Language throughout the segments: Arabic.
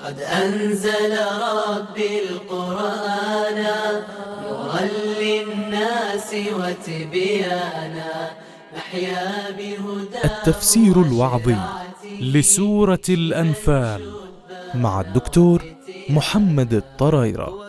قد أنزل ربي القرآن نورا للناس وتبيانا نحيا بهداه. التفسير الوعظي لسورة الأنفال مع الدكتور محمد الطرايرة.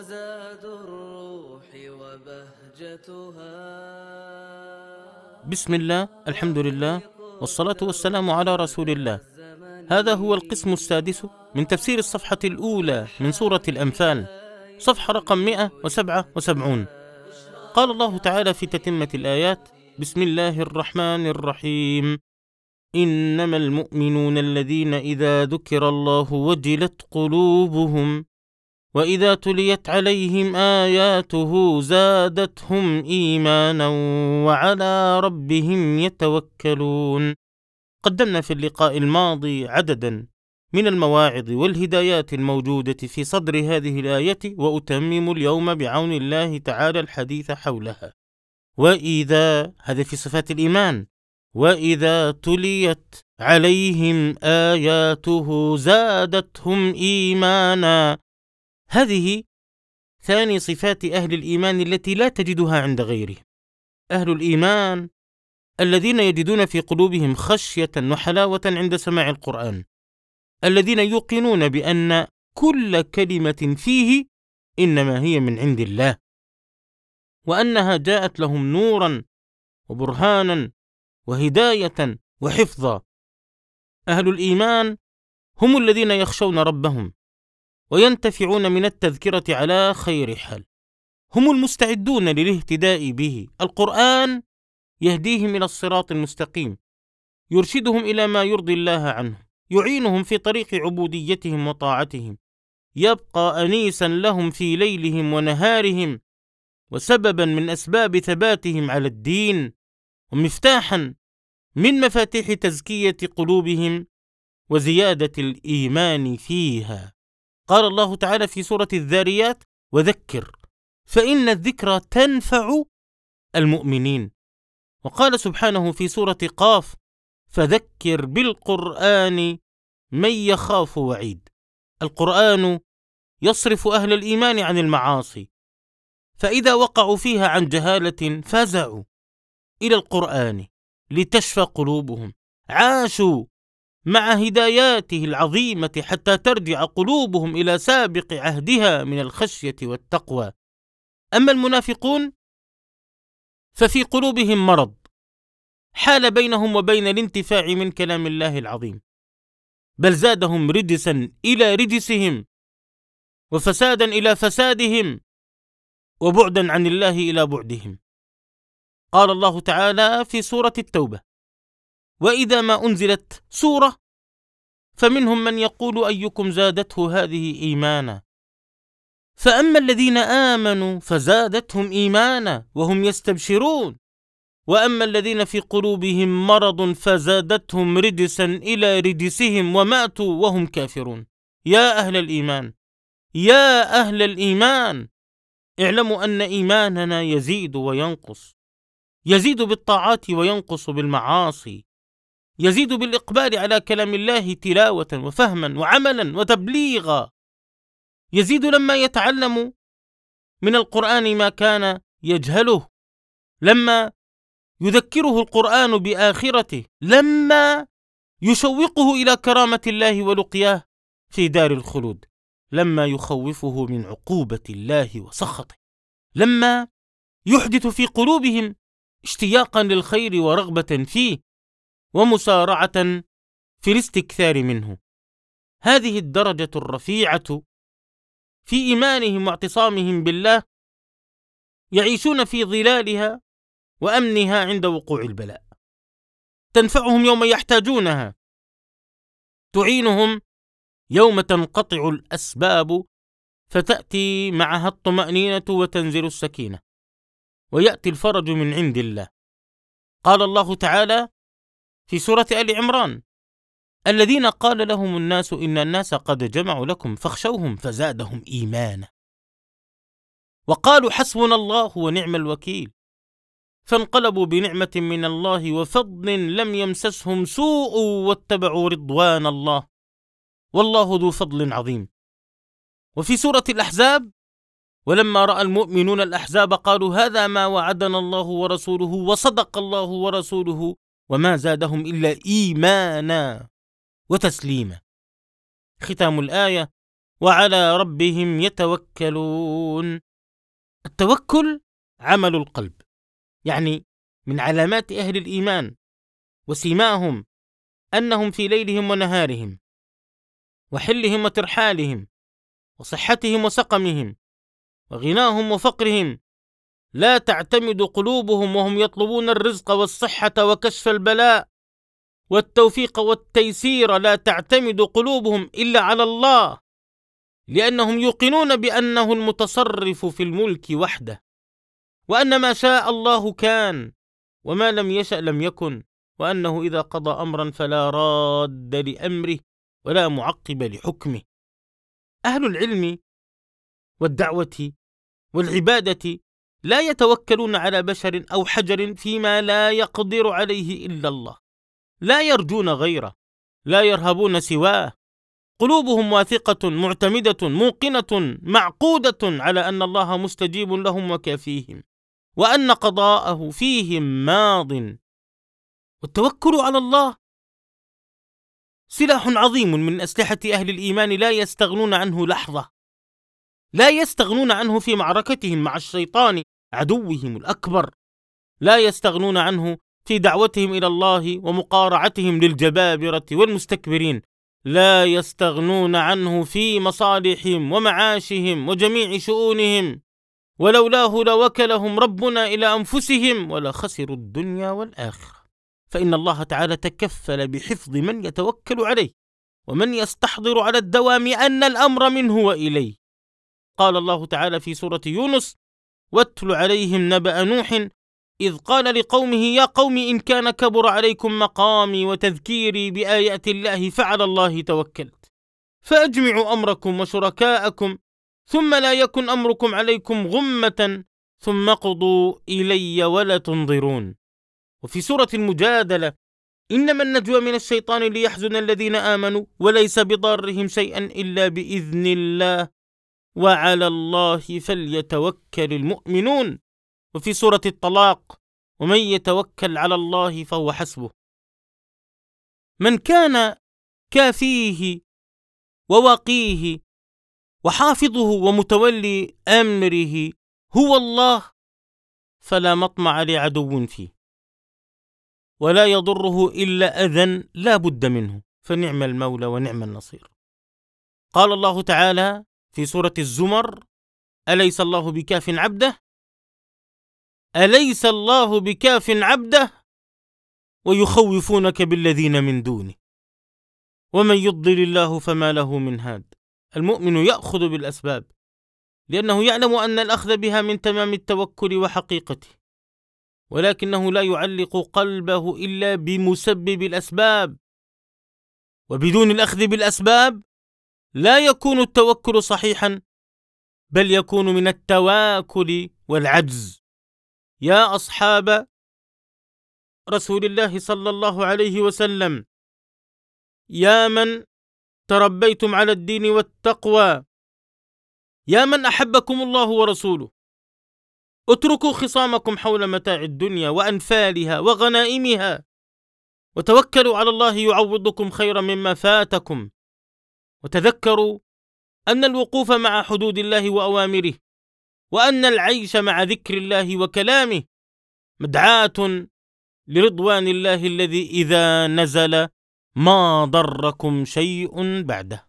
بسم الله، الحمد لله، والصلاة والسلام على رسول الله. هذا هو القسم السادس من تفسير الصفحة الأولى من سورة الأنفال، صفحة رقم 177. قال الله تعالى في تتمة الآيات: بسم الله الرحمن الرحيم. إنما المؤمنون الذين إذا ذكر الله وجلت قلوبهم وإذا تليت عليهم آياته زادتهم إيمانا وعلى ربهم يتوكلون. قدمنا في اللقاء الماضي عددا من المواعظ والهدايات الموجودة في صدر هذه الآية، وأتمم اليوم بعون الله تعالى الحديث حولها. وإذا، هذا في صفات الإيمان، وإذا تليت عليهم آياته زادتهم إيمانا. هذه ثاني صفات أهل الإيمان التي لا تجدها عند غيرهم. أهل الإيمان الذين يجدون في قلوبهم خشية وحلاوة عند سماع القرآن، الذين يوقنون بأن كل كلمة فيه إنما هي من عند الله، وأنها جاءت لهم نورا وبرهانا وهداية وحفظا. أهل الإيمان هم الذين يخشون ربهم وينتفعون من التذكرة على خير حال، هم المستعدون للاهتداء به. القرآن يهديهم إلى الصراط المستقيم، يرشدهم إلى ما يرضي الله عنه، يعينهم في طريق عبوديتهم وطاعتهم، يبقى أنيسا لهم في ليلهم ونهارهم، وسببا من أسباب ثباتهم على الدين، ومفتاحا من مفاتيح تزكية قلوبهم وزيادة الإيمان فيها. قال الله تعالى في سورة الذاريات: وذكر فإن الذكرى تنفع المؤمنين. وقال سبحانه في سورة قاف: فذكر بالقرآن من يخاف وعيد. القرآن يصرف أهل الإيمان عن المعاصي، فإذا وقعوا فيها عن جهالة فزعوا إلى القرآن لتشفى قلوبهم، عاشوا مع هداياته العظيمة حتى ترجع قلوبهم إلى سابق عهدها من الخشية والتقوى. أما المنافقون ففي قلوبهم مرض حال بينهم وبين الانتفاع من كلام الله العظيم، بل زادهم رجسا إلى رجسهم، وفسادا إلى فسادهم، وبعدا عن الله إلى بعدهم. قال الله تعالى في سورة التوبة: وإذا ما أنزلت سورة فمنهم من يقول أيكم زادته هذه إيمانا، فأما الذين آمنوا فزادتهم إيمانا وهم يستبشرون، وأما الذين في قلوبهم مرض فزادتهم رجسا إلى رجسهم وماتوا وهم كافرون. يا أهل الإيمان، يا أهل الإيمان، اعلموا أن إيماننا يزيد وينقص، يزيد بالطاعات وينقص بالمعاصي، يزيد بالإقبال على كلام الله تلاوة وفهما وعملا وتبليغا، يزيد لما يتعلم من القرآن ما كان يجهله، لما يذكره القرآن بآخرته، لما يشوقه إلى كرامة الله ولقياه في دار الخلود، لما يخوفه من عقوبة الله وسخطه، لما يحدث في قلوبهم اشتياقا للخير ورغبة فيه ومسارعة في الاستكثار منه. هذه الدرجة الرفيعة في إيمانهم واعتصامهم بالله يعيشون في ظلالها وأمنها عند وقوع البلاء، تنفعهم يوم يحتاجونها، تعينهم يوم تنقطع الأسباب فتأتي معها الطمأنينة وتنزل السكينة ويأتي الفرج من عند الله. قال الله تعالى في سورة آل عمران: الذين قال لهم الناس إن الناس قد جمعوا لكم فاخشوهم فزادهم إيمانا وقالوا حسبنا الله ونعم الوكيل، فانقلبوا بنعمة من الله وفضل لم يمسسهم سوء واتبعوا رضوان الله والله ذو فضل عظيم. وفي سورة الأحزاب: ولما رأى المؤمنون الأحزاب قالوا هذا ما وعدنا الله ورسوله وصدق الله ورسوله وما زادهم إلا إيمانا وتسليما. ختام الآية: وعلى ربهم يتوكلون. التوكل عمل القلب، يعني من علامات أهل الإيمان وسيماهم أنهم في ليلهم ونهارهم وحلهم وترحالهم وصحتهم وسقمهم وغناهم وفقرهم لا تعتمد قلوبهم وهم يطلبون الرزق والصحة وكشف البلاء والتوفيق والتيسير، لا تعتمد قلوبهم إلا على الله، لأنهم يوقنون بأنه المتصرف في الملك وحده، وأن ما شاء الله كان وما لم يشأ لم يكن، وأنه إذا قضى أمرا فلا راد لأمره ولا معقب لحكمه. أهل العلم والدعوة والعبادة لا يتوكلون على بشر أو حجر فيما لا يقدر عليه إلا الله، لا يرجون غيره، لا يرهبون سواه، قلوبهم واثقة معتمدة موقنة معقودة على أن الله مستجيب لهم وكافيهم، وأن قضاءه فيهم ماض. والتوكل على الله سلاح عظيم من أسلحة أهل الإيمان لا يستغنون عنه لحظة، لا يستغنون عنه في معركتهم مع الشيطان عدوهم الأكبر، لا يستغنون عنه في دعوتهم إلى الله ومقارعتهم للجبابرة والمستكبرين، لا يستغنون عنه في مصالحهم ومعاشهم وجميع شؤونهم، ولولاه لوكلهم ربنا إلى أنفسهم ولا خسروا الدنيا والآخرة. فإن الله تعالى تكفل بحفظ من يتوكل عليه ومن يستحضر على الدوام أن الأمر منه وإليه. قال الله تعالى في سورة يونس: واتل عليهم نبأ نوح إذ قال لقومه يا قوم إن كان كبر عليكم مقامي وتذكيري بآيات الله فعلى الله توكلت فأجمعوا أمركم وشركاءكم ثم لا يكن أمركم عليكم غمة ثم قضوا إلي ولا تنظرون. وفي سورة المجادلة: إنما النجوى من الشيطان ليحزن الذين آمنوا وليس بضارهم شيئا إلا بإذن الله وعلى الله فليتوكل المؤمنون. وفي سورة الطلاق: ومن يتوكل على الله فهو حسبه. من كان كافيه وواقيه وحافظه ومتولي أمره هو الله فلا مطمع لعدو فيه ولا يضره إلا أذى لا بد منه، فنعم المولى ونعم النصير. قال الله تعالى في سورة الزمر: أليس الله بكاف عبده أليس الله بكاف عبده ويخوفونك بالذين من دونه ومن يضلل الله فما له من هاد. المؤمن يأخذ بالأسباب لأنه يعلم أن الأخذ بها من تمام التوكل وحقيقته، ولكنه لا يعلق قلبه إلا بمسبب الأسباب، وبدون الأخذ بالأسباب لا يكون التوكل صحيحا بل يكون من التواكل والعجز. يا أصحاب رسول الله صلى الله عليه وسلم، يا من تربيتم على الدين والتقوى، يا من أحبكم الله ورسوله، اتركوا خصامكم حول متاع الدنيا وأنفالها وغنائمها وتوكلوا على الله يعوضكم خيرا مما فاتكم، وتذكروا أن الوقوف مع حدود الله وأوامره وأن العيش مع ذكر الله وكلامه مدعاة لرضوان الله الذي إذا نزل ما ضركم شيء بعده.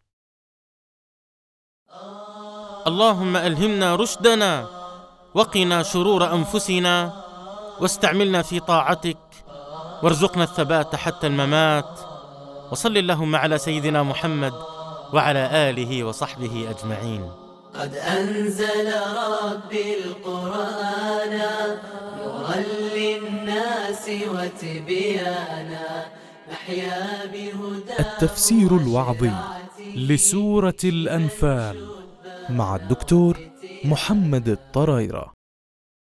اللهم ألهمنا رشدنا وقنا شرور أنفسنا واستعملنا في طاعتك وارزقنا الثبات حتى الممات. وصل اللهم على سيدنا محمد وعلى آله وصحبه أجمعين. قد أنزل ربي القرآن نورا للناس وتبيانا نحيا بهداه. التفسير الوعظي لسورة الأنفال مع الدكتور محمد الطرايرة.